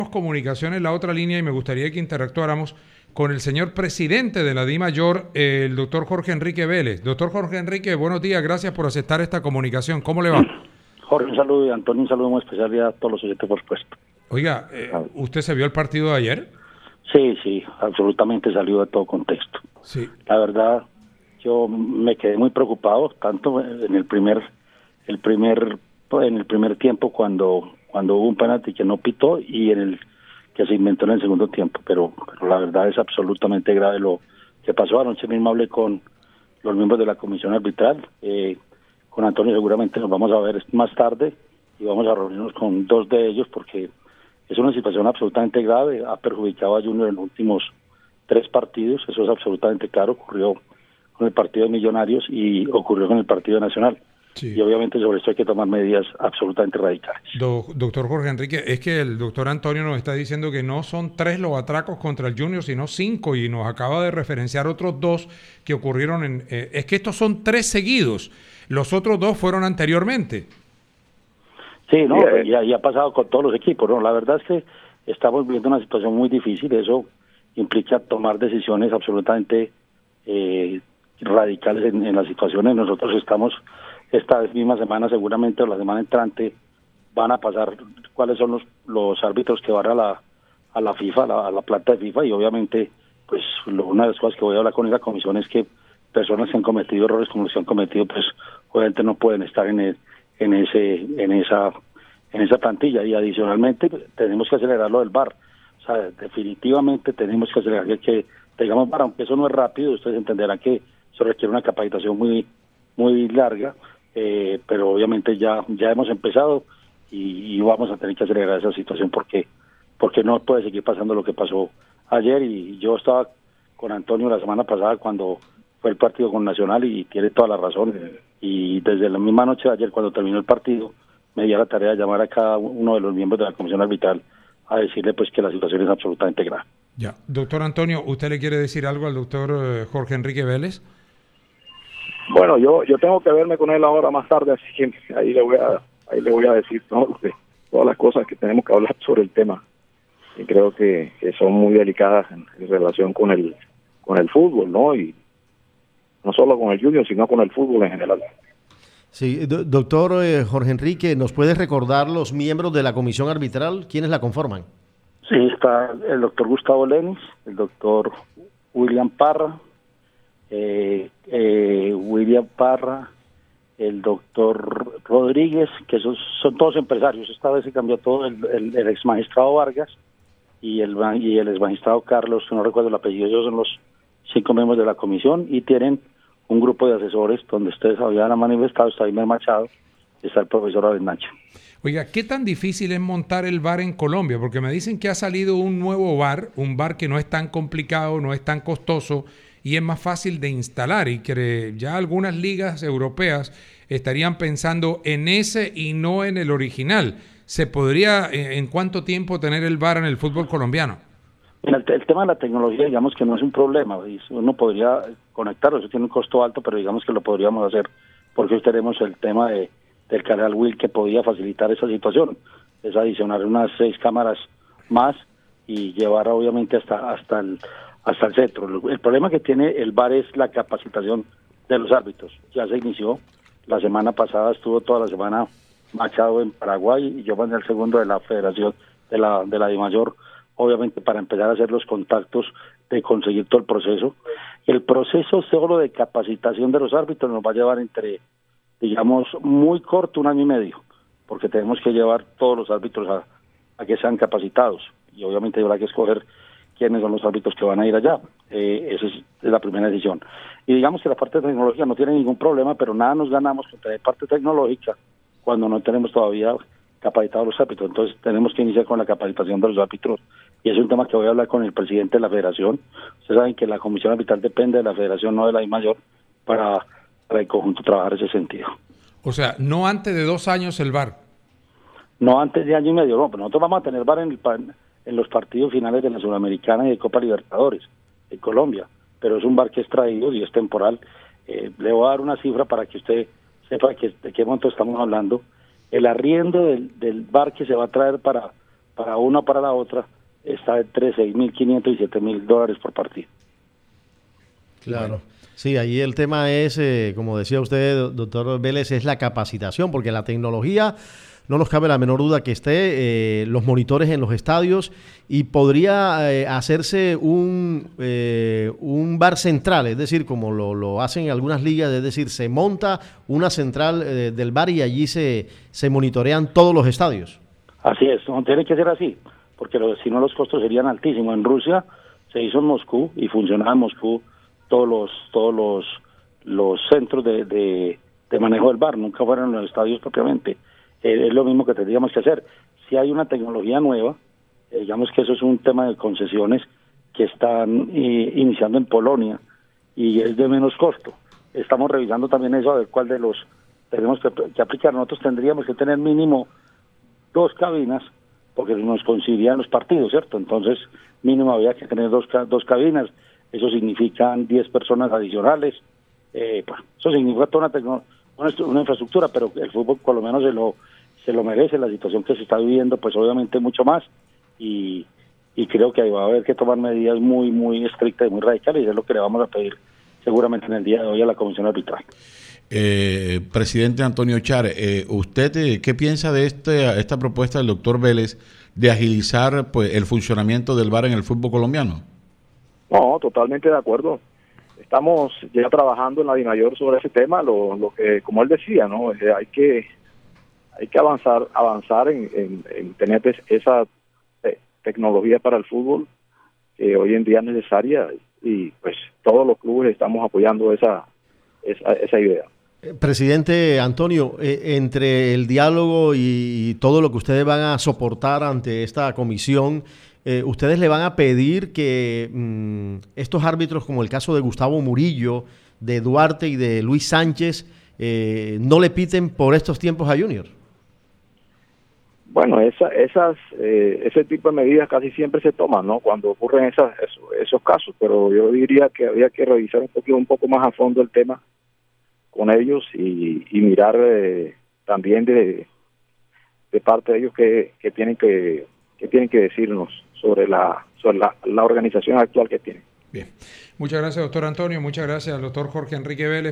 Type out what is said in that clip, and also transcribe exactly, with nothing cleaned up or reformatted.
Comunicación en la otra línea y me gustaría que interactuáramos con el señor presidente de la DIMAYOR, eh, el doctor Jorge Enrique Vélez. Doctor Jorge Enrique, buenos días, gracias por aceptar esta comunicación. ¿Cómo le va? Jorge, un saludo, y Antonio, un saludo muy especial y a todos los oyentes, por supuesto. Oiga, eh, ¿usted se vio el partido de ayer? Sí, sí, absolutamente salió de todo contexto. Sí. La verdad, yo me quedé muy preocupado, tanto en el primer, el primer, en el primer tiempo cuando, cuando hubo un penalti que no pitó y en el que se inventó en el segundo tiempo, pero, pero la verdad es absolutamente grave lo que pasó. Anoche mismo hablé con los miembros de la comisión arbitral, eh, con Antonio seguramente nos vamos a ver más tarde y vamos a reunirnos con dos de ellos porque es una situación absolutamente grave, ha perjudicado a Junior en los últimos tres partidos, eso es absolutamente claro, ocurrió con el partido de Millonarios y ocurrió con el partido Nacional. Sí. Y obviamente sobre esto hay que tomar medidas absolutamente radicales. Do, doctor Jorge Enrique, es que el doctor Antonio nos está diciendo que no son tres los atracos contra el Junior, sino cinco, y nos acaba de referenciar otros dos que ocurrieron en... Eh, es que estos son tres seguidos, los otros dos fueron anteriormente. Sí, no, yeah. ya, ya ha pasado con todos los equipos, ¿no? La verdad es que estamos viviendo una situación muy difícil, eso implica tomar decisiones absolutamente eh, radicales en, en las situaciones. Nosotros estamos... Esta misma semana, seguramente, o la semana entrante, van a pasar cuáles son los, los árbitros que van a la a la FIFA, a la, a la planta de FIFA, y obviamente, pues lo, una de las cosas que voy a hablar con esa comisión es que personas que han cometido errores como los que han cometido, pues obviamente no pueden estar en el, en ese en esa en esa plantilla. Y adicionalmente tenemos que acelerar lo del V A R. O sea, definitivamente tenemos que acelerar que, que tengamos V A R, aunque eso no es rápido. Ustedes entenderán que eso requiere una capacitación muy muy larga. Eh, pero obviamente ya ya hemos empezado y, y vamos a tener que acelerar esa situación porque porque no puede seguir pasando lo que pasó ayer. Y yo estaba con Antonio la semana pasada cuando fue el partido con Nacional y tiene toda la razón, y desde la misma noche de ayer cuando terminó el partido me di a la tarea de llamar a cada uno de los miembros de la comisión arbitral a decirle pues que la situación es absolutamente grave. Ya, doctor Antonio, ¿usted le quiere decir algo al doctor eh, Jorge Enrique Vélez? Bueno, yo yo tengo que verme con él ahora más tarde, así que ahí le voy a ahí le voy a decir, ¿no?, todas las cosas que tenemos que hablar sobre el tema, y creo que, que son muy delicadas en, en relación con el con el fútbol, ¿no? Y no solo con el Junior, sino con el fútbol en general. Sí, do, doctor eh, Jorge Enrique, ¿nos puede recordar los miembros de la comisión arbitral? ¿Quiénes la conforman? Sí, está el doctor Gustavo Lenis, el doctor William Parra, Eh, eh, William Parra, el doctor Rodríguez, que esos son todos empresarios. Esta vez se cambió todo, el, el, el ex magistrado Vargas y el y el ex magistrado Carlos, no recuerdo el apellido. Ellos son los cinco miembros de la comisión y tienen un grupo de asesores donde ustedes habían manifestado. Está Imer Machado, está el profesor Avendaño. Oiga, ¿qué tan difícil es montar el V A R en Colombia? Porque me dicen que ha salido un nuevo V A R, un V A R que no es tan complicado, no es tan costoso y es más fácil de instalar, y que ya algunas ligas europeas estarían pensando en ese y no en el original. ¿Se podría en cuánto tiempo tener el V A R en el fútbol colombiano? El, el tema de la tecnología, digamos que no es un problema, uno podría conectarlo, eso tiene un costo alto, pero digamos que lo podríamos hacer, porque hoy tenemos el tema de, del canal Will que podía facilitar esa situación, es adicionar unas seis cámaras más y llevar obviamente hasta hasta el hasta el centro. El problema que tiene el V A R es la capacitación de los árbitros. Ya se inició, la semana pasada estuvo toda la semana Machado en Paraguay y yo mandé el segundo de la federación de la de la DIMAYOR, obviamente para empezar a hacer los contactos de conseguir todo el proceso. El proceso solo de capacitación de los árbitros nos va a llevar entre, digamos, muy corto, un año y medio, porque tenemos que llevar todos los árbitros a, a que sean capacitados y obviamente habrá que escoger quiénes son los árbitros que van a ir allá. Eh, esa es, es la primera decisión. Y digamos que la parte de tecnología no tiene ningún problema, pero nada nos ganamos con tener parte tecnológica cuando no tenemos todavía capacitados los árbitros. Entonces tenemos que iniciar con la capacitación de los árbitros, y es un tema que voy a hablar con el presidente de la federación. Ustedes saben que la comisión arbitral depende de la federación, no de la DIMAYOR, para, para en conjunto trabajar ese sentido. O sea, no antes de dos años el V A R. No antes de año y medio, no, pero nosotros vamos a tener V A R en, el, en los partidos finales de la Sudamericana y de Copa Libertadores en Colombia, pero es un V A R que es traído y es temporal. Eh, le voy a dar una cifra para que usted sepa que, de qué monto estamos hablando. El arriendo del, del V A R que se va a traer para, para una o para la otra está entre seis mil quinientos y siete mil dólares por partido. Claro. Sí, ahí el tema es, eh, como decía usted, doctor Vélez, es la capacitación, porque la tecnología, no nos cabe la menor duda que esté, eh, los monitores en los estadios, y podría eh, hacerse un, eh, un bar central, es decir, como lo, lo hacen en algunas ligas, es decir, se monta una central eh, del bar y allí se, se monitorean todos los estadios. Así es, no tiene que ser así, porque lo, si no los costos serían altísimos. En Rusia se hizo en Moscú y funcionaba en Moscú todos los todos los los centros de, de, de manejo del V A R, nunca fueron los estadios propiamente. Eh, es lo mismo que tendríamos que hacer. Si hay una tecnología nueva, eh, digamos que eso es un tema de concesiones que están eh, iniciando en Polonia y es de menos costo. Estamos revisando también eso, a ver cuál de los tenemos que, que aplicar. Nosotros tendríamos que tener mínimo dos cabinas, porque nos coincidirían los partidos, ¿cierto? Entonces, mínimo había que tener dos, dos cabinas. Eso significan diez personas adicionales. Eh, pues, eso significa toda una, tecno, una, una infraestructura, pero el fútbol por lo menos se lo se lo merece. La situación que se está viviendo, pues obviamente mucho más. Y, y creo que ahí va a haber que tomar medidas muy, muy estrictas y muy radicales, y es lo que le vamos a pedir seguramente en el día de hoy a la Comisión Arbitral. Eh, presidente Antonio Char, eh, ¿usted eh, qué piensa de este, esta propuesta del doctor Vélez de agilizar pues el funcionamiento del V A R en el fútbol colombiano? No, totalmente de acuerdo. Estamos ya trabajando en la DIMAYOR sobre ese tema, lo, lo que, como él decía, no, eh, hay que hay que avanzar avanzar en, en, en tener esa te tecnología para el fútbol que hoy en día es necesaria, y pues todos los clubes estamos apoyando esa esa, esa idea. Presidente Antonio, eh, entre el diálogo y, y todo lo que ustedes van a soportar ante esta comisión, eh, ustedes le van a pedir que mmm, estos árbitros, como el caso de Gustavo Murillo, de Duarte y de Luis Sánchez, eh, no le piten por estos tiempos a Junior. Bueno, esa, esas, eh, ese tipo de medidas casi siempre se toman, ¿no? Cuando ocurren esas, esos, esos casos, pero yo diría que había que revisar un poquito, un poco más a fondo el tema con ellos y, y mirar eh, también de, de parte de ellos que, que tienen que, que tienen que decirnos sobre la sobre la, la organización actual que tienen. Bien. Muchas gracias, doctor Antonio. Muchas gracias al doctor Jorge Enrique Vélez.